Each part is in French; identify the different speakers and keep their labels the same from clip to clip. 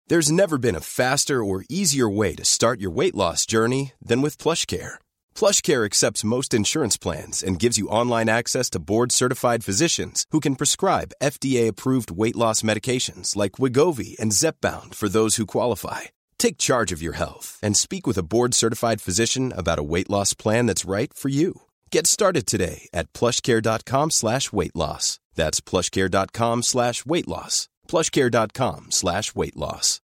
Speaker 1: There's never been a faster or easier way to start your weight loss journey than with PlushCare. PlushCare accepts most insurance plans and gives you online access to board-certified physicians who can prescribe FDA-approved weight loss medications like Wegovy and Zepbound for those who qualify. Take charge of your health and speak with a board-certified physician about a weight loss plan that's right for you. Get started today at plushcare.com/weightloss. That's plushcare.com/weightloss. plushcare.com/weightloss.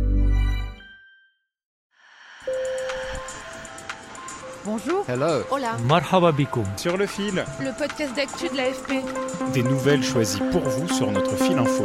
Speaker 2: Bonjour.
Speaker 3: Hello.
Speaker 2: Hola.
Speaker 4: Marhaba bikoum.
Speaker 5: Sur le fil.
Speaker 2: Le podcast d'actu de l'AFP.
Speaker 5: Des nouvelles choisies pour vous sur notre fil info.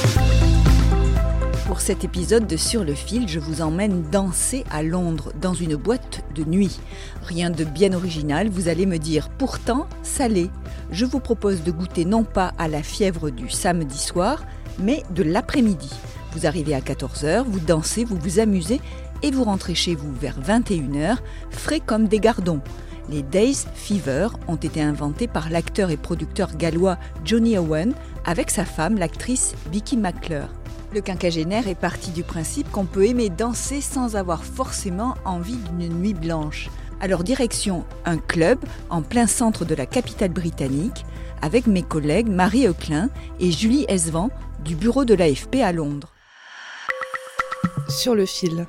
Speaker 6: Pour cet épisode de Sur le fil, je vous emmène danser à Londres, dans une boîte de nuit. Rien de bien original, vous allez me dire, pourtant salé. Je vous propose de goûter non pas à la fièvre du samedi soir, mais de l'après-midi. Vous arrivez à 14h, vous dansez, vous vous amusez et vous rentrez chez vous vers 21h, frais comme des gardons. Les Days Fever ont été inventés par l'acteur et producteur gallois Johnny Owen avec sa femme, l'actrice Vicky McClure. Le quinquagénaire est parti du principe qu'on peut aimer danser sans avoir forcément envie d'une nuit blanche. Alors direction un club en plein centre de la capitale britannique avec mes collègues Marie Euclin et Julie Esvan du bureau de l'AFP à Londres.
Speaker 2: Sur le fil.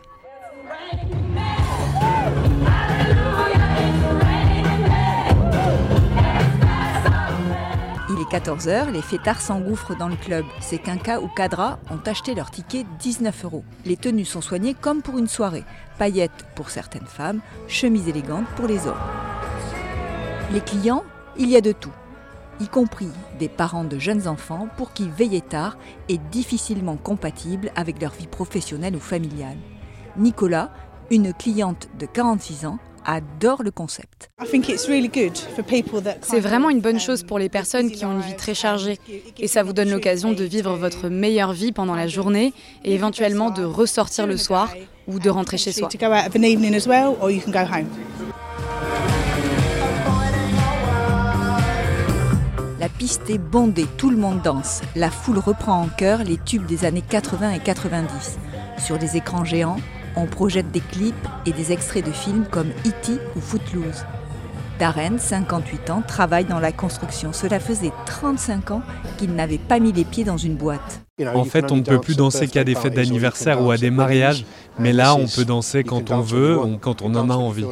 Speaker 6: Il est 14h, les fêtards s'engouffrent dans le club. Ces quinquas ou cadras ont acheté leur ticket 19 €. Les tenues sont soignées comme pour une soirée. Paillettes pour certaines femmes, chemises élégantes pour les hommes. Les clients, il y a de tout, y compris des parents de jeunes enfants pour qui veiller tard est difficilement compatible avec leur vie professionnelle ou familiale. Nicolas, une cliente de 46 ans, adore le concept.
Speaker 7: C'est vraiment une bonne chose pour les personnes qui ont une vie très chargée. Et ça vous donne l'occasion de vivre votre meilleure vie pendant la journée et éventuellement de ressortir le soir ou de rentrer chez soi.
Speaker 6: La piste est bondée, tout le monde danse. La foule reprend en chœur les tubes des années 80 et 90. Sur les écrans géants, on projette des clips et des extraits de films comme E.T. ou Footloose. Darren, 58 ans, travaille dans la construction. Cela faisait 35 ans qu'il n'avait pas mis les pieds dans une boîte.
Speaker 8: En fait, on ne peut plus danser qu'à des fêtes d'anniversaire ou à des mariages, mais là, on peut danser quand on veut, quand on en a envie.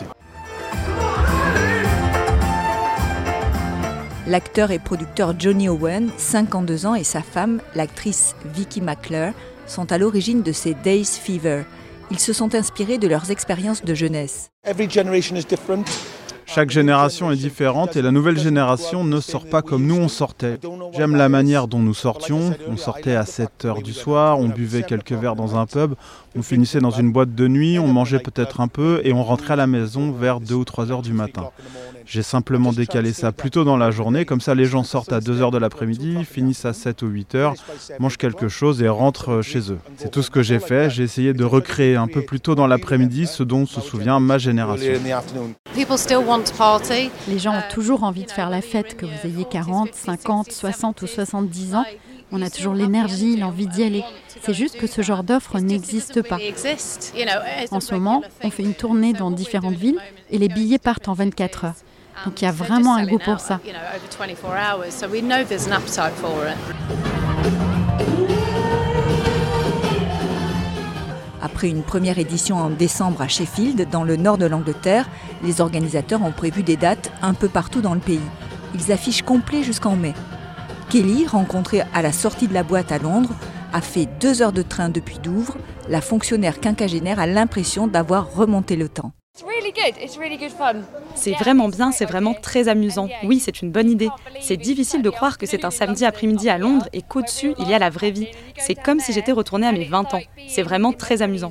Speaker 6: L'acteur et producteur Johnny Owen, 52 ans, et sa femme, l'actrice Vicky McClure, sont à l'origine de ces Days Fever. Ils se sont inspirés de leurs expériences de jeunesse.
Speaker 9: Chaque génération est différente et la nouvelle génération ne sort pas comme nous on sortait. J'aime la manière dont nous sortions. On sortait à 7h du soir, on buvait quelques verres dans un pub, on finissait dans une boîte de nuit, on mangeait peut-être un peu et on rentrait à la maison vers 2 ou 3h du matin. J'ai simplement décalé ça plus tôt dans la journée, comme ça les gens sortent à 2h de l'après-midi, finissent à 7 ou 8h, mangent quelque chose et rentrent chez eux. C'est tout ce que j'ai fait, j'ai essayé de recréer un peu plus tôt dans l'après-midi ce dont se souvient ma génération.
Speaker 10: Les gens ont toujours envie de faire la fête, que vous ayez 40, 50, 60 ou 70 ans. On a toujours l'énergie, l'envie d'y aller. C'est juste que ce genre d'offre n'existe pas. En ce moment, on fait une tournée dans différentes villes et les billets partent en 24 heures. Donc il y a vraiment un goût pour ça.
Speaker 6: Après une première édition en décembre à Sheffield, dans le nord de l'Angleterre, les organisateurs ont prévu des dates un peu partout dans le pays. Ils affichent complet jusqu'en mai. Kelly, rencontrée à la sortie de la boîte à Londres, a fait 2 heures de train depuis Douvres. La fonctionnaire quinquagénaire a l'impression d'avoir remonté le temps.
Speaker 7: C'est vraiment bien, c'est vraiment très amusant. Oui, c'est une bonne idée. C'est difficile de croire que c'est un samedi après-midi à Londres et qu'au-dessus, il y a la vraie vie. C'est comme si j'étais retournée à mes 20 ans. C'est vraiment très amusant.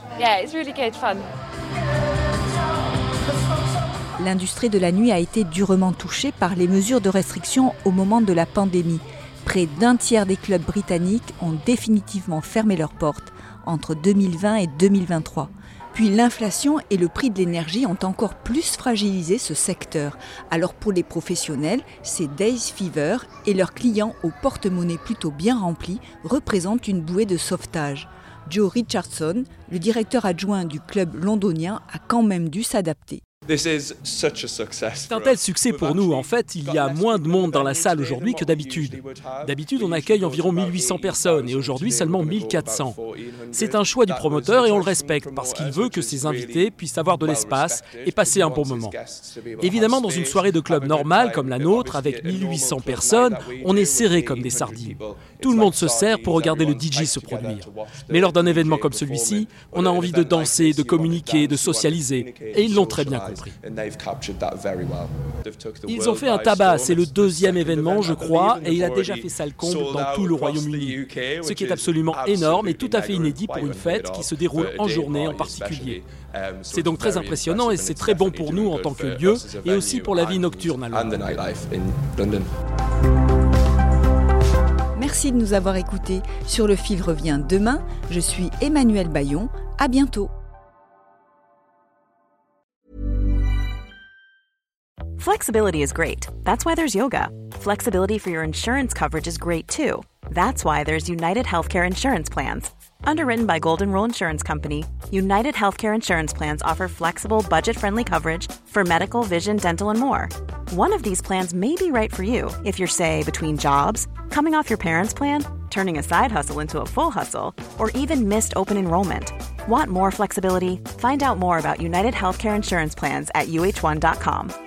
Speaker 6: L'industrie de la nuit a été durement touchée par les mesures de restriction au moment de la pandémie. Près d'un tiers des clubs britanniques ont définitivement fermé leurs portes entre 2020 et 2023. Puis l'inflation et le prix de l'énergie ont encore plus fragilisé ce secteur. Alors pour les professionnels, ces Days Fever et leurs clients au porte-monnaie plutôt bien rempli représentent une bouée de sauvetage. Joe Richardson, le directeur adjoint du club londonien, a quand même dû s'adapter.
Speaker 3: C'est un tel succès pour nous. En fait, il y a moins de monde dans la salle aujourd'hui que d'habitude. D'habitude, on accueille environ 1800 personnes et aujourd'hui seulement 1400. C'est un choix du promoteur et on le respecte parce qu'il veut que ses invités puissent avoir de l'espace et passer un bon moment. Évidemment, dans une soirée de club normale comme la nôtre, avec 1800 personnes, on est serré comme des sardines. Tout le monde se serre pour regarder le DJ se produire. Mais lors d'un événement comme celui-ci, on a envie de danser, de communiquer, de socialiser. Et ils l'ont très bien compris. Ils ont fait un tabac, c'est le 2e événement je crois, et il a déjà fait salle comble dans tout le Royaume-Uni, ce qui est absolument énorme et tout à fait inédit pour une fête qui se déroule en journée en particulier. C'est donc très impressionnant et c'est très bon pour nous en tant que lieu et aussi pour la vie nocturne à Londres.
Speaker 6: Merci de nous avoir écoutés. Sur le fil revient demain. Je suis Emmanuelle Bayon. À bientôt.
Speaker 4: Flexibility is great. That's why there's yoga. Flexibility for your insurance coverage is great too. That's why there's United Healthcare Insurance Plans. Underwritten by Golden Rule Insurance Company, United Healthcare Insurance Plans offer flexible, budget-friendly coverage for medical, vision, dental, and more. One of these plans may be right for you if you're, say, between jobs, coming off your parents' plan, turning a side hustle into a full hustle, or even missed open enrollment. Want more flexibility? Find out more about United Healthcare Insurance Plans at uh1.com.